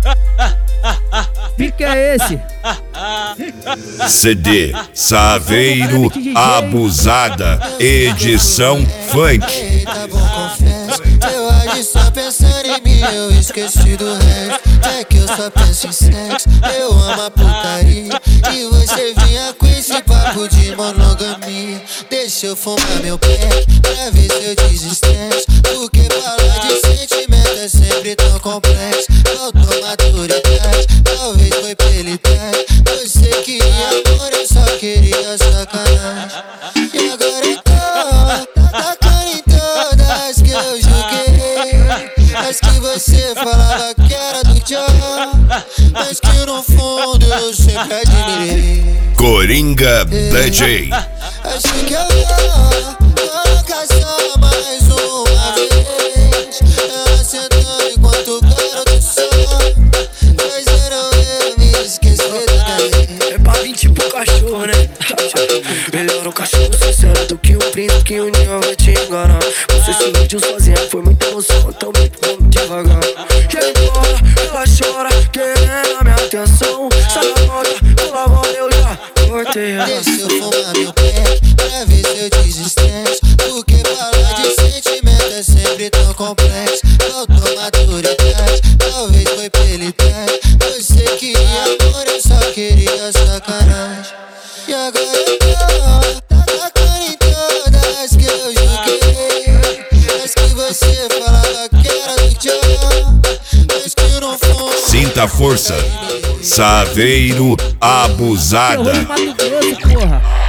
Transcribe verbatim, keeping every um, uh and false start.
Pique é esse? C D Saveiro Abusada, edição funk. Tá bom, confesso, eu agi só pensando em mim, eu esqueci do resto. É que eu só penso em sexo, eu amo a putaria. E você vinha com esse papo de monogamia. Deixa eu fumar meu pé, pra ver se eu desestresso. Porque falar de sentimento é sempre tão complexo. Faltou maturidade, talvez foi pelidade. Você queria amor, eu só queria sacanagem. E agora eu tô, tá tacando em todas que eu joguei. As que você falava que era do John, mas que no fundo eu sempre admirei. Coringa D J. Acho que eu vou colocar só mais uma vez. Ela sentando enquanto o garoto sobe, fazendo eu me esquecer da cadeia. É pra vir tipo cachorro, né? Melhor um cachorro sincero do que um príncipe que um dia vai te enganar. Você se iludiu sozinha, foi muita emoção, então vamos devagar. E aí embora, ela chora, querendo a minha atenção. Sai da moda, pula a bola, eu já cortei a Deixa eu fumar meu pé, pra ver se eu desestresso. Porque falar de sentimento é sempre tão complexo. Faltou maturidade, talvez foi pelidade. Você queria amor, eu só queria sacanagem. E agora eu tô, tá tacando em todas que eu joguei. As que você falava que era do John, mas que no fundo Sinta a força. Saveiro Abusada. Mato Grosso, porra.